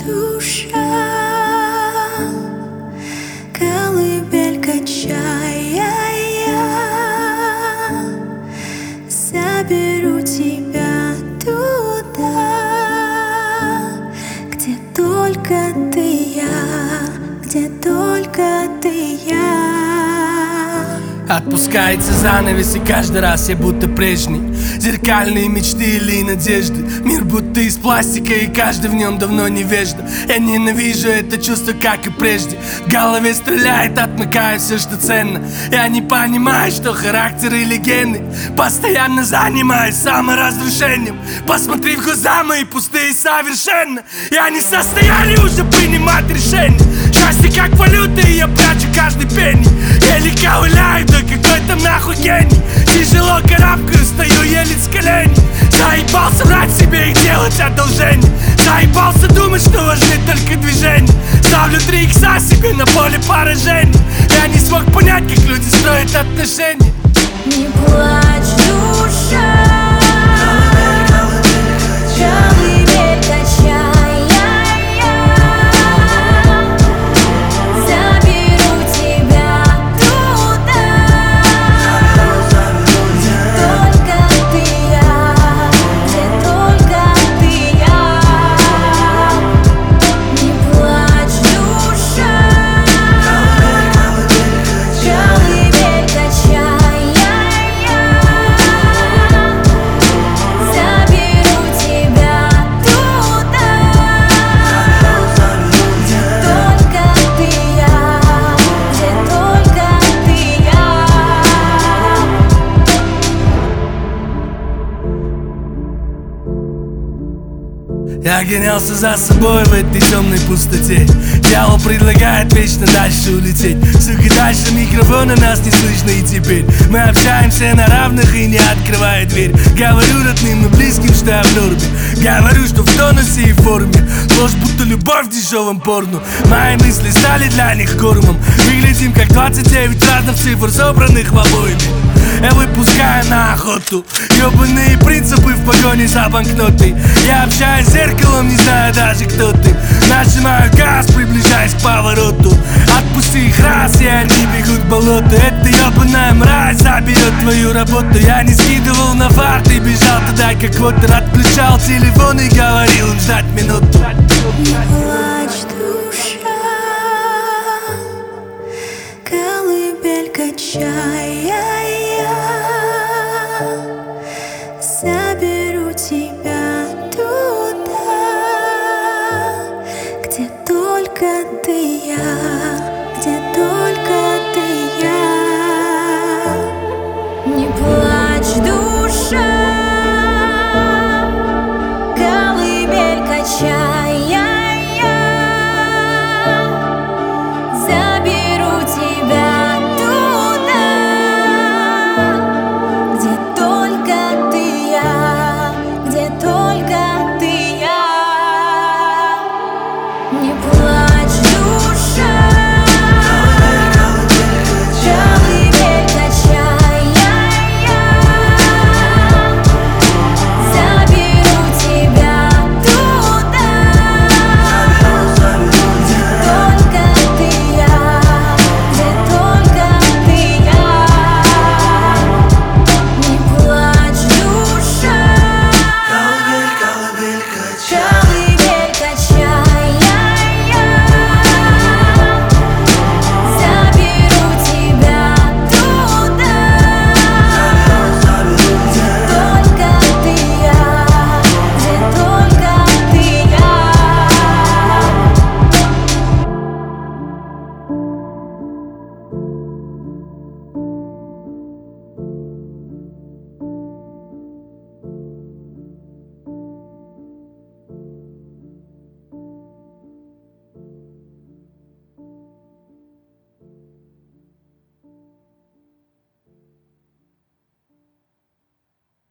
душа, колыбель качая, заберу тебя туда, где только ты и я, где только ты и я. Отпускается занавес, и каждый раз я будто прежний. Зеркальные мечты или надежды. Мир будто из пластика, и каждый в нем давно невежда. Я ненавижу это чувство, как и прежде. В голове стреляет, отмыкаю все, что ценно. Я не понимаю, что характер или гены. Постоянно занимаюсь саморазрушением. Посмотри в глаза мои пустые совершенно. Я не в состоянии уже принимать решения. Счастье как валюта, и я прячу каждый пенни. Еле ковыляю, да какой там нахуй гений. Тяжело карабкаю, стою еле с коленей. Заебался врать себе и делать одолжение. Заебался думать, что важны только движения. Ставлю 3 икса себе на поле поражений. Я не смог понять, как люди строят отношения. Не плачь, душа, колыбель качая, заберу тебя туда, где только ты и я, где только ты и я. Не плачь, душа, колыбель качая, заберу тебя туда, где только ты и я, где только ты и я. Я гонялся за собой в этой темной пустоте. Дьявол предлагает вечно дальше улететь. Сука, дальше микрофона нас не слышно и теперь мы общаемся на равных и не открывая дверь. Говорю родным и близким, что я в норме. Говорю, что в тонусе и форме. Ложь будто любовь в дешевом порно. Мои мысли стали для них кормом. Выглядим как 29 разных цифр, собранных в обойме. Я выпускаю на охоту ёбаные принципы в погоне за банкнотой. Я общаюсь с зеркалом, не знаю даже кто ты. Нажимаю газ, приближаясь к повороту. Отпусти их раз, и они бегут в болото. Эта ёбаная мразь заберет твою работу. Я не скидывал на фарт и бежал туда, как Квотер. Отключал телефон и говорил им ждать минуту. Не плачь, душа, колыбель качая, заберу тебя туда, где только ты и я.